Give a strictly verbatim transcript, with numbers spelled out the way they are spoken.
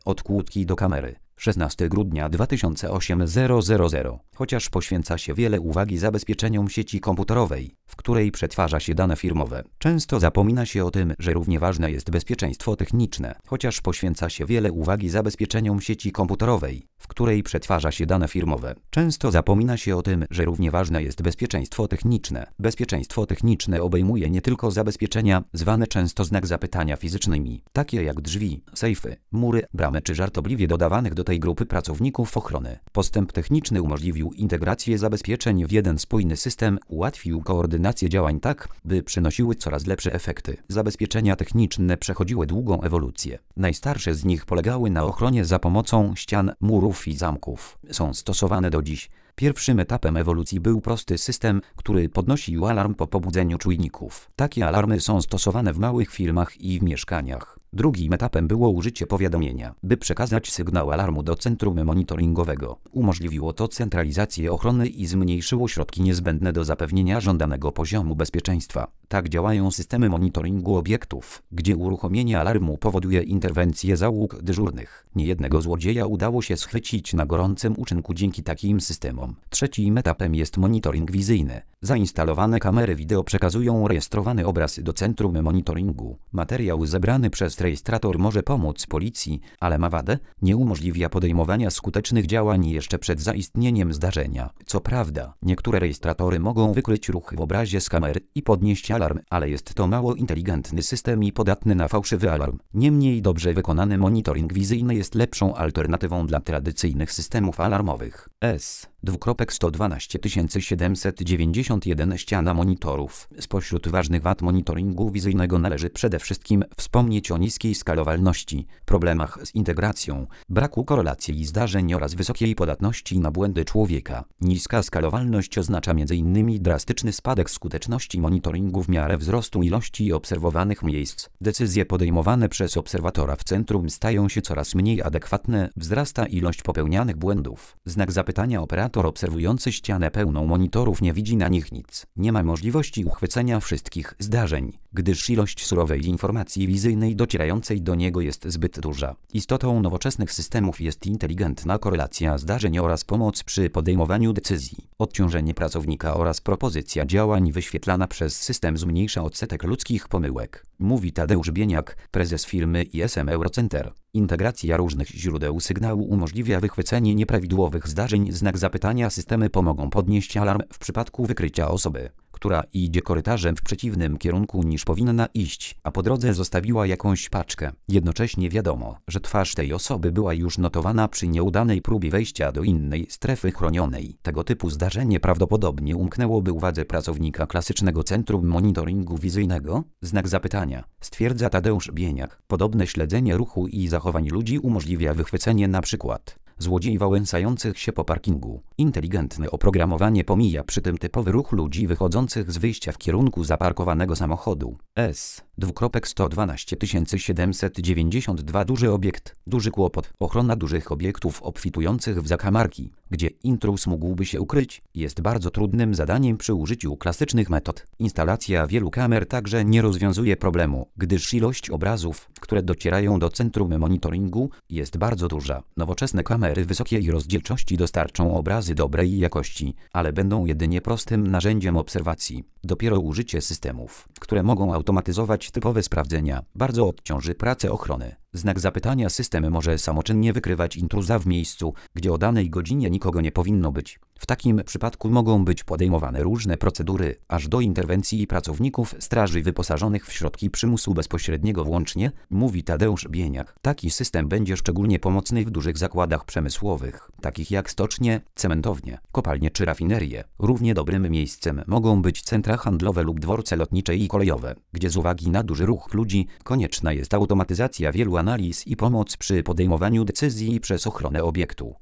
Od kłódki do kamery. szesnastego grudnia dwa tysiące osiemnastego. Chociaż poświęca się wiele uwagi zabezpieczeniom sieci komputerowej, w której przetwarza się dane firmowe, często zapomina się o tym, że równie ważne jest bezpieczeństwo techniczne. Chociaż poświęca się wiele uwagi zabezpieczeniom sieci komputerowej, w której przetwarza się dane firmowe, często zapomina się o tym, że równie ważne jest bezpieczeństwo techniczne. Bezpieczeństwo techniczne obejmuje nie tylko zabezpieczenia, zwane często znak zapytania fizycznymi, takie jak drzwi, sejfy, mury, bramy czy żartobliwie dodawanych do tej grupy pracowników ochrony. Postęp techniczny umożliwił integrację zabezpieczeń w jeden spójny system, ułatwił koordynację działań tak, by przynosiły coraz lepsze efekty. Zabezpieczenia techniczne przechodziły długą ewolucję. Najstarsze z nich polegały na ochronie za pomocą ścian, murów i zamków. Są stosowane do dziś. Pierwszym etapem ewolucji był prosty system, który podnosił alarm po pobudzeniu czujników. Takie alarmy są stosowane w małych firmach i w mieszkaniach. Drugim etapem było użycie powiadomienia, by przekazać sygnał alarmu do centrum monitoringowego. Umożliwiło to centralizację ochrony i zmniejszyło środki niezbędne do zapewnienia żądanego poziomu bezpieczeństwa. Tak działają systemy monitoringu obiektów, gdzie uruchomienie alarmu powoduje interwencję załóg dyżurnych. Niejednego złodzieja udało się schwycić na gorącym uczynku dzięki takim systemom. Trzecim etapem jest monitoring wizyjny. Zainstalowane kamery wideo przekazują rejestrowany obraz do centrum monitoringu. Materiał zebrany przez rejestrator może pomóc policji, ale ma wadę, nie umożliwia podejmowania skutecznych działań jeszcze przed zaistnieniem zdarzenia. Co prawda, niektóre rejestratory mogą wykryć ruchy w obrazie z kamery i podnieść alarm, ale jest to mało inteligentny system i podatny na fałszywy alarm. Niemniej dobrze wykonany monitoring wizyjny jest lepszą alternatywą dla tradycyjnych systemów alarmowych. S. sto dwanaście tysięcy siedemset dziewięćdziesiąt jeden ściana monitorów. Spośród ważnych wad monitoringu wizyjnego należy przede wszystkim wspomnieć o niskiej skalowalności, problemach z integracją, braku korelacji zdarzeń oraz wysokiej podatności na błędy człowieka. Niska skalowalność oznacza między innymi drastyczny spadek skuteczności monitoringu w miarę wzrostu ilości obserwowanych miejsc. Decyzje podejmowane przez obserwatora w centrum stają się coraz mniej adekwatne, wzrasta ilość popełnianych błędów. Znak zapytania operator obserwujący ścianę pełną monitorów nie widzi na nich nic. Nie ma możliwości uchwycenia wszystkich zdarzeń, gdyż ilość surowej informacji wizyjnej docierającej do niego jest zbyt duża. Istotą nowoczesnych systemów jest inteligentna korelacja zdarzeń oraz pomoc przy podejmowaniu decyzji. Odciążenie pracownika oraz propozycja działań wyświetlana przez system zmniejsza odsetek ludzkich pomyłek, mówi Tadeusz Bieniak, prezes firmy I S M Eurocenter. Integracja różnych źródeł sygnału umożliwia wychwycenie nieprawidłowych zdarzeń. Znak zapytania systemy pomogą podnieść alarm w przypadku wykrycia osoby, która idzie korytarzem w przeciwnym kierunku niż powinna iść, a po drodze zostawiła jakąś paczkę. Jednocześnie wiadomo, że twarz tej osoby była już notowana przy nieudanej próbie wejścia do innej strefy chronionej. Tego typu zdarzenie prawdopodobnie umknęłoby uwadze pracownika klasycznego centrum monitoringu wizyjnego. Znak zapytania, stwierdza Tadeusz Bieniak. Podobne śledzenie ruchu i zachowań ludzi umożliwia wychwycenie na przykład złodziei wałęsających się po parkingu. Inteligentne oprogramowanie pomija przy tym typowy ruch ludzi wychodzących z wyjścia w kierunku zaparkowanego samochodu. S. sto dwanaście tysięcy siedemset dziewięćdziesiąt dwa Duży obiekt, duży kłopot. Ochrona dużych obiektów obfitujących w zakamarki, gdzie intruz mógłby się ukryć, jest bardzo trudnym zadaniem przy użyciu klasycznych metod. Instalacja wielu kamer także nie rozwiązuje problemu, gdyż ilość obrazów, które docierają do centrum monitoringu, jest bardzo duża. Nowoczesne kamery wysokiej rozdzielczości dostarczą obrazy dobrej jakości, ale będą jedynie prostym narzędziem obserwacji. Dopiero użycie systemów, które mogą automatyzować typowe sprawdzenia, bardzo odciąży pracę ochrony. Znak zapytania system może samoczynnie wykrywać intruza w miejscu, gdzie o danej godzinie nikogo nie powinno być. W takim przypadku mogą być podejmowane różne procedury, aż do interwencji pracowników straży wyposażonych w środki przymusu bezpośredniego włącznie, mówi Tadeusz Bieniak. Taki system będzie szczególnie pomocny w dużych zakładach przemysłowych, takich jak stocznie, cementownie, kopalnie czy rafinerie. Równie dobrym miejscem mogą być centra handlowe lub dworce lotnicze i kolejowe, gdzie z uwagi na duży ruch ludzi konieczna jest automatyzacja wielu analiz i pomoc przy podejmowaniu decyzji przez ochronę obiektu.